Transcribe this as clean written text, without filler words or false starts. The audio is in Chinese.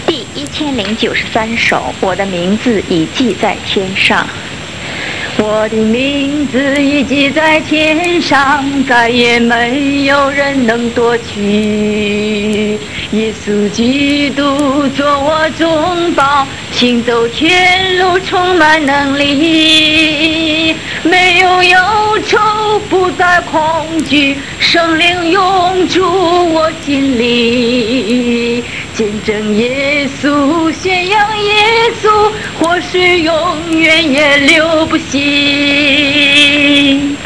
第1093首，我的名字已记在天上。我的名字已记在天上，再也没有人能夺取。耶稣基督做我中保，行走天路充满能力，没有忧愁，不再恐惧，圣灵永驻我心里。见证耶稣，宣扬耶稣，或许永远也留不息。